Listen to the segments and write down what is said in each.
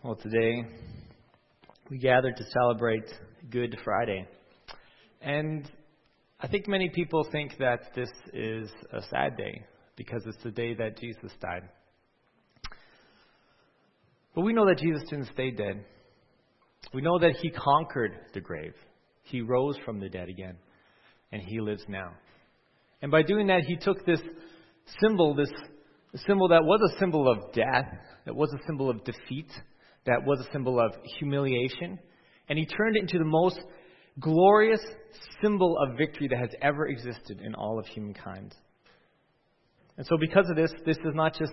Well, today we gathered to celebrate Good Friday. And I think many people think that this is a sad day because it's the day that Jesus died. But we know that Jesus didn't stay dead. We know that he conquered the grave. He rose from the dead again, and he lives now. And by doing that, he took this symbol that was a symbol of death, that was a symbol of defeat, that was a symbol of humiliation, and he turned it into the most glorious symbol of victory that has ever existed in all of humankind. And so because of this is not just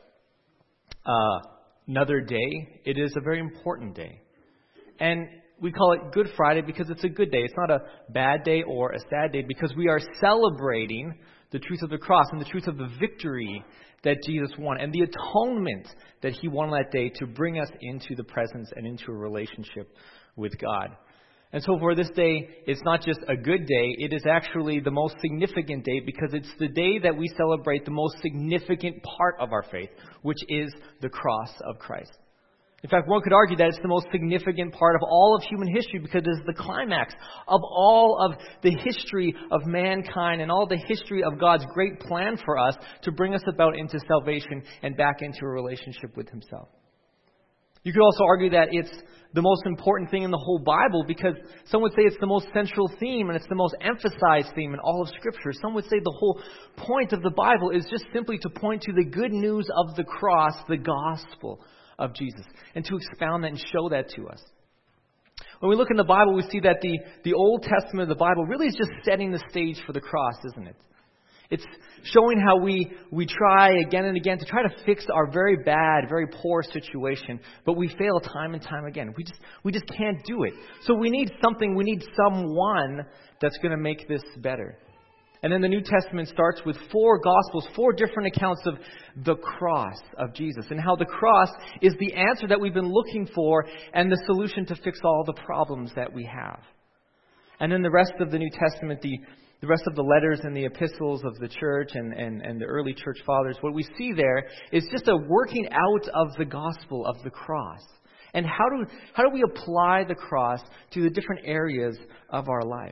another day, it is a very important day. And we call it Good Friday because it's a good day. It's not a bad day or a sad day because we are celebrating the truth of the cross and the truth of the victory that Jesus won and the atonement that he won on that day to bring us into the presence and into a relationship with God. And so for this day, it's not just a good day, it is actually the most significant day because it's the day that we celebrate the most significant part of our faith, which is the cross of Christ. In fact, one could argue that it's the most significant part of all of human history because it is the climax of all of the history of mankind and all the history of God's great plan for us to bring us about into salvation and back into a relationship with himself. You could also argue that it's the most important thing in the whole Bible because some would say it's the most central theme and it's the most emphasized theme in all of Scripture. Some would say the whole point of the Bible is just simply to point to the good news of the cross, the gospel of Jesus, and to expound that and show that to us. When we look in the Bible, we see that the Old Testament of the Bible really is just setting the stage for the cross, isn't it? It's showing how we try again and again to try to fix our very bad, very poor situation, but we fail time and time again. We just can't do it. So we need something, we need someone that's going to make this better. And then the New Testament starts with 4 Gospels, 4 different accounts of the cross of Jesus and how the cross is the answer that we've been looking for and the solution to fix all the problems that we have. And then the rest of the New Testament, the rest of the letters and the epistles of the church and the early church fathers, what we see there is just a working out of the gospel of the cross. And how do we apply the cross to the different areas of our life?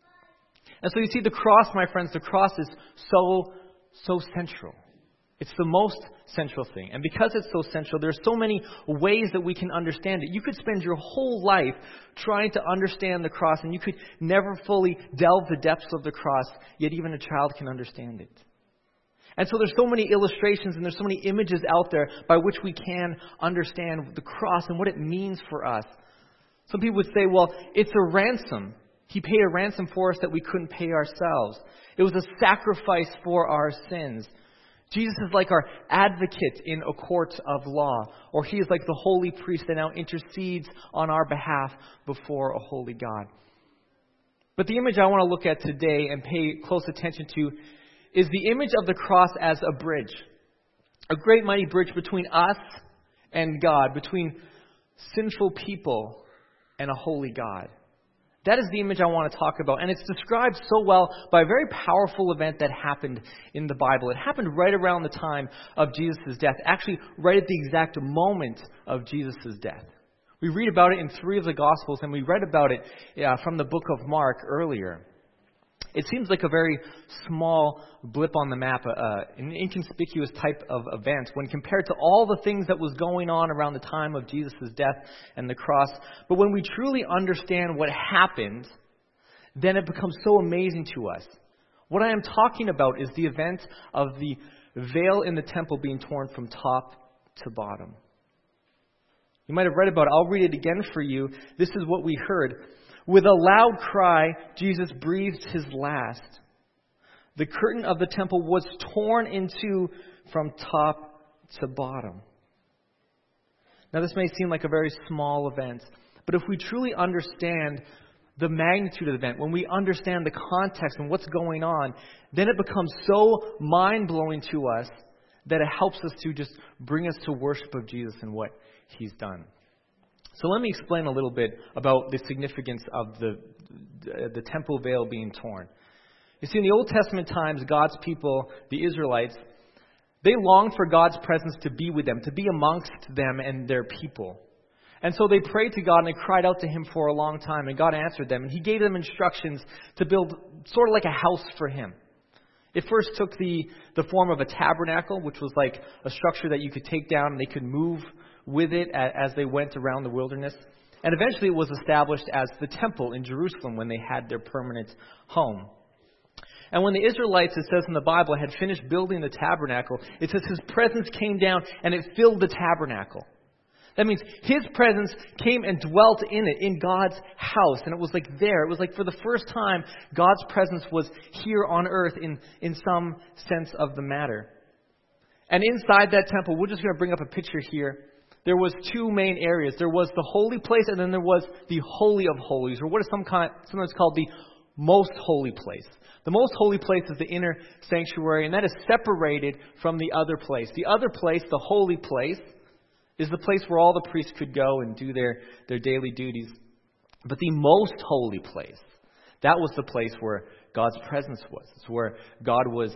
And so you see the cross, my friends, the cross is so central. It's the most central thing. And because it's so central, there's so many ways that we can understand it. You could spend your whole life trying to understand the cross, and you could never fully delve the depths of the cross, yet even a child can understand it. And so there's so many illustrations and there's so many images out there by which we can understand the cross and what it means for us. Some people would say, well, it's a ransom. He paid a ransom for us that we couldn't pay ourselves. It was a sacrifice for our sins. Jesus is like our advocate in a court of law, or he is like the holy priest that now intercedes on our behalf before a holy God. But the image I want to look at today and pay close attention to is the image of the cross as a bridge. A great mighty bridge between us and God, between sinful people and a holy God. That is the image I want to talk about. And it's described so well by a very powerful event that happened in the Bible. It happened right around the time of Jesus' death. Actually, right at the exact moment of Jesus' death. We read about it in 3 of the Gospels, and we read about it from the book of Mark earlier. It seems like a very small blip on the map, an inconspicuous type of event when compared to all the things that was going on around the time of Jesus' death and the cross. But when we truly understand what happened, then it becomes so amazing to us. What I am talking about is the event of the veil in the temple being torn from top to bottom. You might have read about it. I'll read it again for you. This is what we heard. With a loud cry, Jesus breathed his last. The curtain of the temple was torn in two from top to bottom. Now, this may seem like a very small event, but if we truly understand the magnitude of the event, when we understand the context and what's going on, then it becomes so mind-blowing to us that it helps us to just bring us to worship of Jesus and what he's done. So let me explain a little bit about the significance of the temple veil being torn. You see, in the Old Testament times, God's people, the Israelites, they longed for God's presence to be with them, to be amongst them and their people. And so they prayed to God and they cried out to Him for a long time, and God answered them. And He gave them instructions to build sort of like a house for Him. It first took the form of a tabernacle, which was like a structure that you could take down and they could move with it as they went around the wilderness. And eventually it was established as the temple in Jerusalem when they had their permanent home. And when the Israelites, it says in the Bible, had finished building the tabernacle, it says His presence came down and it filled the tabernacle. That means His presence came and dwelt in it, in God's house. And it was like there. It was like for the first time, God's presence was here on earth in some sense of the matter. And inside that temple, we're just going to bring up a picture here. There was two main areas. There was the holy place, and then there was the Holy of Holies, or what is sometimes called the most holy place. The most holy place is the inner sanctuary, and that is separated from the other place. The other place, the holy place, is the place where all the priests could go and do their daily duties. But the most holy place, that was the place where God's presence was. It's where God was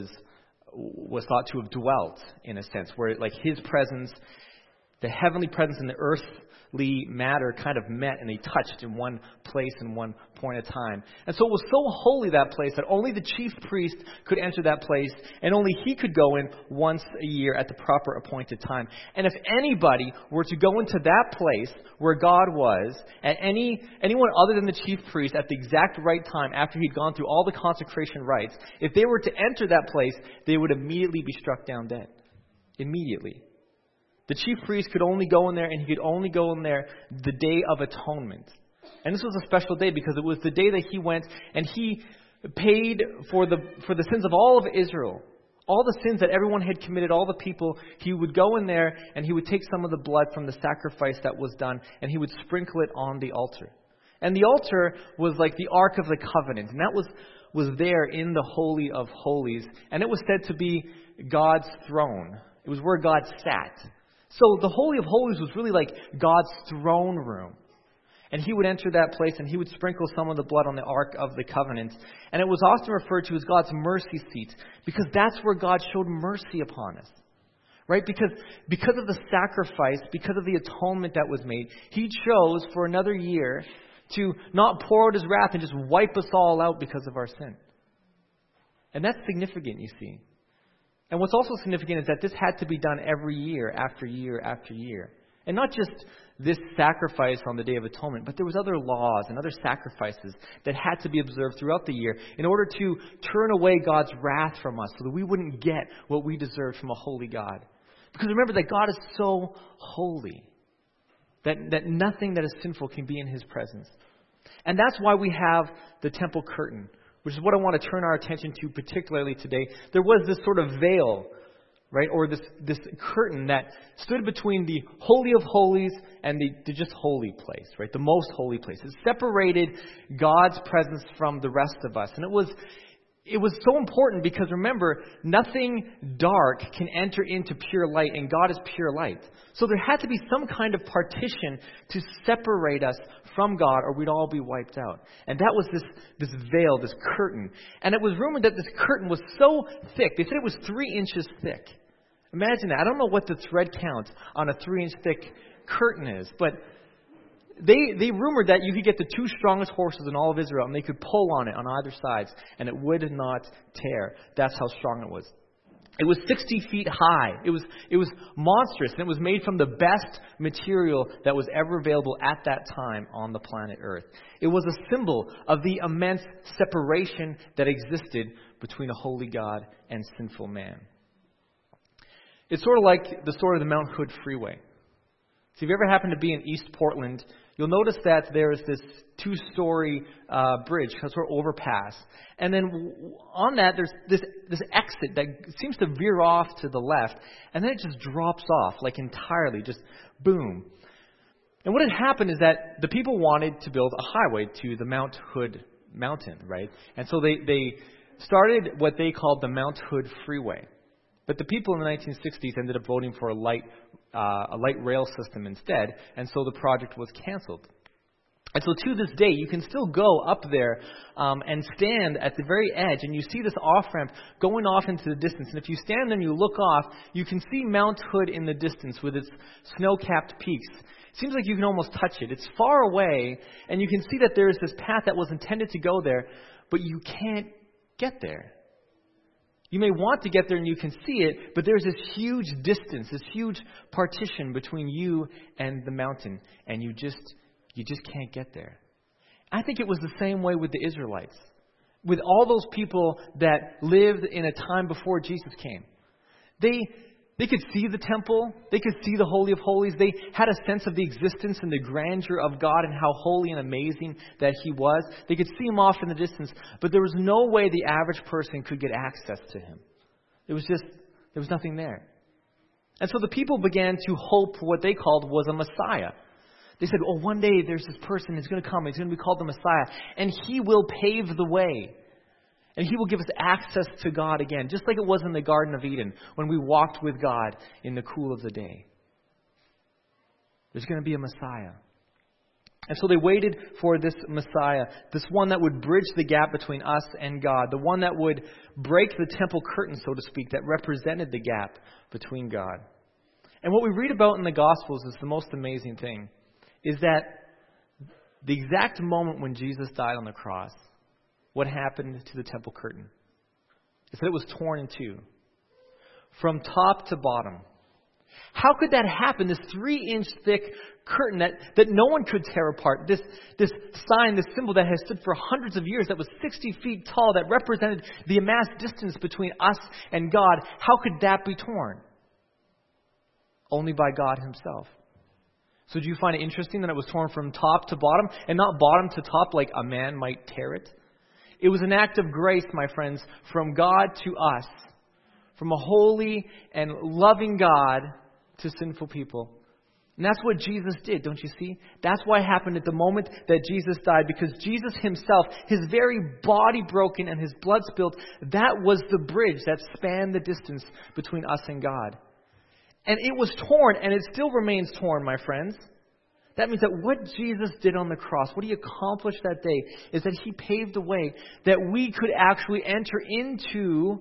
thought to have dwelt, in a sense, where like His presence, the heavenly presence and the earthly matter kind of met and they touched in one place in one point of time. And so it was so holy, that place, that only the chief priest could enter that place, and only he could go in once a year at the proper appointed time. And if anybody were to go into that place where God was, at anyone other than the chief priest at the exact right time after he'd gone through all the consecration rites, if they were to enter that place, they would immediately be struck down dead. Immediately. The chief priest could only go in there, and he could only go in there the Day of Atonement. And this was a special day because it was the day that he went and he paid for the sins of all of Israel. All the sins that everyone had committed, all the people. He would go in there and he would take some of the blood from the sacrifice that was done and he would sprinkle it on the altar. And the altar was like the Ark of the Covenant. And that was there in the Holy of Holies. And it was said to be God's throne. It was where God sat. So the Holy of Holies was really like God's throne room. And he would enter that place and he would sprinkle some of the blood on the Ark of the Covenant. And it was often referred to as God's mercy seat because that's where God showed mercy upon us. Right? Because of the sacrifice, because of the atonement that was made, He chose for another year to not pour out His wrath and just wipe us all out because of our sin. And that's significant, you see. And what's also significant is that this had to be done every year after year after year. And not just this sacrifice on the Day of Atonement, but there was other laws and other sacrifices that had to be observed throughout the year in order to turn away God's wrath from us so that we wouldn't get what we deserved from a holy God. Because remember that God is so holy that nothing that is sinful can be in His presence. And that's why we have the temple curtain, which is what I want to turn our attention to particularly today. There was this sort of veil, right, or this curtain that stood between the Holy of Holies and the just holy place, right, the most holy place. It separated God's presence from the rest of us. And it was so important because, remember, nothing dark can enter into pure light, and God is pure light. So there had to be some kind of partition to separate us from God, or we'd all be wiped out. And that was this veil, this curtain. And it was rumored that this curtain was so thick. They said it was 3 inches thick. Imagine that. I don't know what the thread count on a 3-inch thick curtain is, but They rumored that you could get the 2 strongest horses in all of Israel, and they could pull on it on either sides, and it would not tear. That's how strong it was. It was 60 feet high. It was monstrous, and it was made from the best material that was ever available at that time on the planet Earth. It was a symbol of the immense separation that existed between a holy God and sinful man. It's sort of like the story of the Mount Hood Freeway. So if you ever happen to be in East Portland, you'll notice that there's this 2-story bridge, sort of overpass. And then on that, there's this exit that seems to veer off to the left. And then it just drops off, like entirely, just boom. And what had happened is that the people wanted to build a highway to the Mount Hood mountain, right? And so they started what they called the Mount Hood Freeway. But the people in the 1960s ended up voting for a light rail system instead, and so the project was canceled. And so to this day, you can still go up there and stand at the very edge, and you see this off-ramp going off into the distance. And if you stand and you look off, you can see Mount Hood in the distance with its snow-capped peaks. It seems like you can almost touch it. It's far away, and you can see that there is this path that was intended to go there, but you can't get there. You may want to get there and you can see it, but there's this huge distance, this huge partition between you and the mountain, and you just can't get there. I think it was the same way with the Israelites, with all those people that lived in a time before Jesus came. They could see the temple. They could see the Holy of Holies. They had a sense of the existence and the grandeur of God and how holy and amazing that He was. They could see Him off in the distance, but there was no way the average person could get access to Him. There was nothing there. And so the people began to hope for what they called was a Messiah. They said, oh, one day there's this person who's going to come. He's going to be called the Messiah. And He will pave the way. And He will give us access to God again, just like it was in the Garden of Eden when we walked with God in the cool of the day. There's going to be a Messiah. And so they waited for this Messiah, this one that would bridge the gap between us and God, the one that would break the temple curtain, so to speak, that represented the gap between God. And what we read about in the Gospels is the most amazing thing, is that the exact moment when Jesus died on the cross, what happened to the temple curtain? Is that it was torn in two, from top to bottom. How could that happen? This 3-inch thick curtain that no one could tear apart. This sign, this symbol that has stood for hundreds of years, that was 60 feet tall, that represented the amassed distance between us and God. How could that be torn? Only by God Himself. So do you find it interesting that it was torn from top to bottom and not bottom to top like a man might tear it? It was an act of grace, my friends, from God to us, from a holy and loving God to sinful people. And that's what Jesus did, don't you see? That's why it happened at the moment that Jesus died, because Jesus Himself, His very body broken and His blood spilled, that was the bridge that spanned the distance between us and God. And it was torn, and it still remains torn, my friends. That means that what Jesus did on the cross, what He accomplished that day, is that He paved the way that we could actually enter into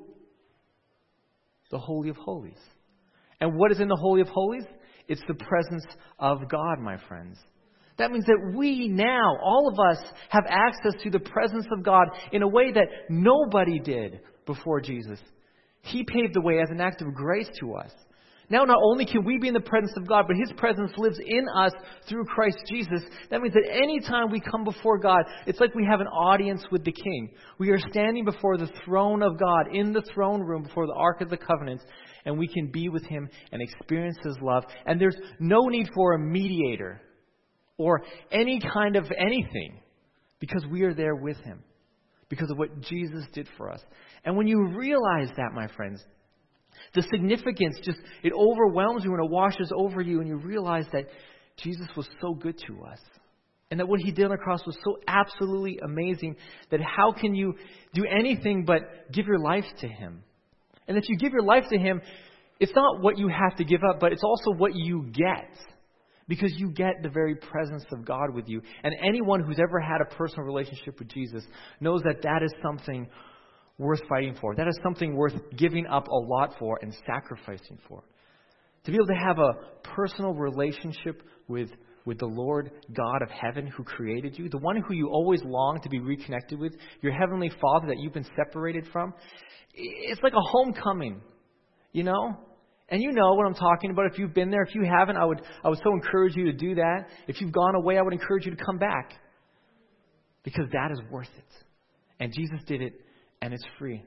the Holy of Holies. And what is in the Holy of Holies? It's the presence of God, my friends. That means that we now, all of us, have access to the presence of God in a way that nobody did before Jesus. He paved the way as an act of grace to us. Now, not only can we be in the presence of God, but His presence lives in us through Christ Jesus. That means that any time we come before God, it's like we have an audience with the King. We are standing before the throne of God, in the throne room, before the Ark of the Covenant, and we can be with Him and experience His love. And there's no need for a mediator or any kind of anything, because we are there with Him, because of what Jesus did for us. And when you realize that, my friends, the significance it overwhelms you and it washes over you, and you realize that Jesus was so good to us. And that what He did on the cross was so absolutely amazing that how can you do anything but give your life to Him? And if you give your life to Him, it's not what you have to give up, but it's also what you get. Because you get the very presence of God with you. And anyone who's ever had a personal relationship with Jesus knows that that is something worth fighting for. That is something worth giving up a lot for and sacrificing for. To be able to have a personal relationship with the Lord God of heaven who created you, the one who you always long to be reconnected with, your heavenly Father that you've been separated from. It's like a homecoming, you know? And you know what I'm talking about. If you've been there, if you haven't, I would so encourage you to do that. If you've gone away, I would encourage you to come back. Because that is worth it. And Jesus did it. And it's free.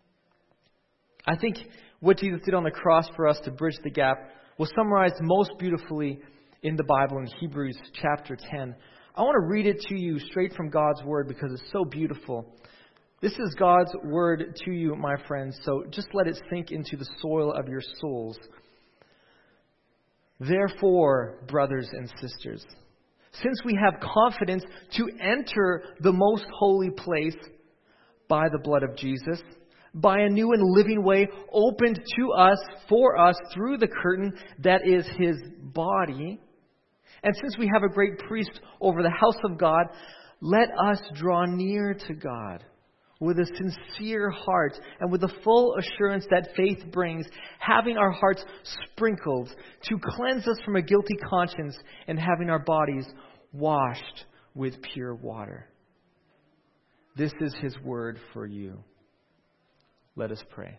I think what Jesus did on the cross for us to bridge the gap was summarized most beautifully in the Bible in Hebrews chapter 10. I want to read it to you straight from God's Word because it's so beautiful. This is God's Word to you, my friends, so just let it sink into the soil of your souls. Therefore, brothers and sisters, since we have confidence to enter the most holy place by the blood of Jesus, by a new and living way opened to us, for us, through the curtain that is His body. And since we have a great priest over the house of God, let us draw near to God with a sincere heart and with the full assurance that faith brings, having our hearts sprinkled to cleanse us from a guilty conscience and having our bodies washed with pure water. This is His word for you. Let us pray.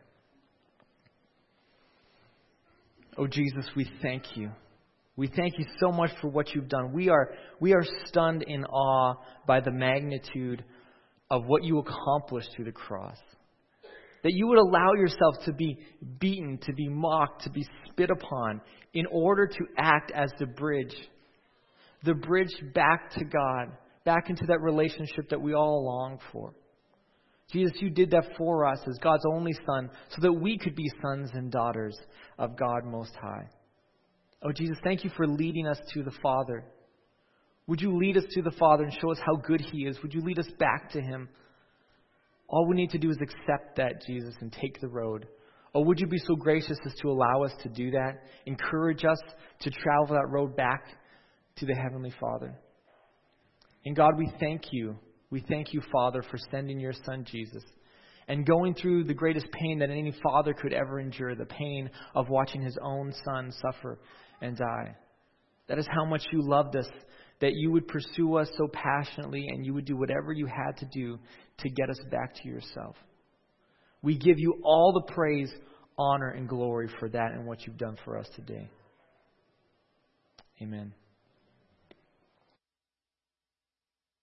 Oh Jesus, we thank you. We thank you so much for what you've done. We are stunned in awe by the magnitude of what you accomplished through the cross. That you would allow yourself to be beaten, to be mocked, to be spit upon in order to act as the bridge back to God, back into that relationship that we all long for. Jesus, you did that for us as God's only Son so that we could be sons and daughters of God Most High. Oh, Jesus, thank you for leading us to the Father. Would you lead us to the Father and show us how good He is? Would you lead us back to Him? All we need to do is accept that, Jesus, and take the road. Oh, would you be so gracious as to allow us to do that? Encourage us to travel that road back to the Heavenly Father. And God, we thank you. We thank you, Father, for sending your Son, Jesus, and going through the greatest pain that any father could ever endure, the pain of watching his own son suffer and die. That is how much you loved us, that you would pursue us so passionately and you would do whatever you had to do to get us back to yourself. We give you all the praise, honor, and glory for that and what you've done for us today. Amen.